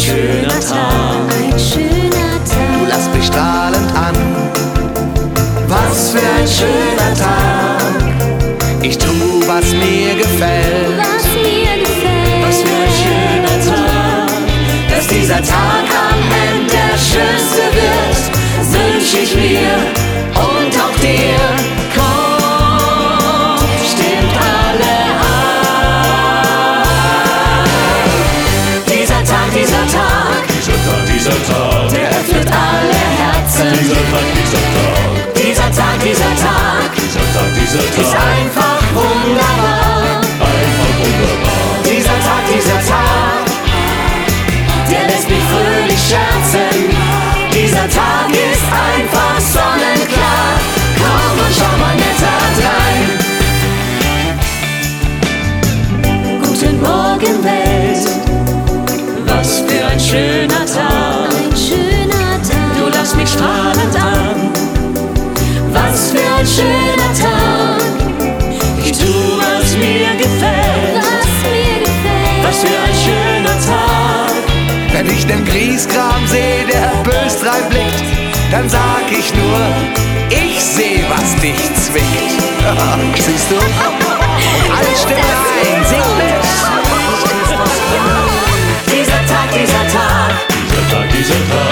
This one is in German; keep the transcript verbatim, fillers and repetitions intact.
schöner Tag. Ein schöner Tag. Du lachst mich strahlend an. Was für ein schöner Tag. Ich tu, was mir gefällt. Was mir gefällt. Was für ein schöner Tag. Dass dieser Tag am Ende der schönste wird, wünsch ich mir und auch dir. Komm, stimmt alle ein. Dieser Tag, dieser Tag, Dieser Tag, dieser Tag, der öffnet alle Herzen. dieser Tag, dieser Tag, Dieser Tag, dieser Tag dieser Tag, dieser ist Tag, einfach wunderbar. einfach wunderbar. Dieser Tag, dieser Tag, der lässt mich fröhlich scherzen. Dieser Tag ist einfach sonnenklar. Komm und schau mal netter rein. Guten Morgen, Welt. Was für ein schöner Tag. Ein schöner Tag. Du lachst mich strahlend an. Was für ein schöner Tag. Ich tu, was mir gefällt. Was mir gefällt. Was für ein schöner Tag. Wenn ich nen Griesgram seh, der bös reinblickt, dann sag ich nur, ich seh, was dich zwickt. Siehst du? Alle Stimmen ein, sing mit. Dieser Tag, dieser Tag, Dieser Tag, dieser Tag,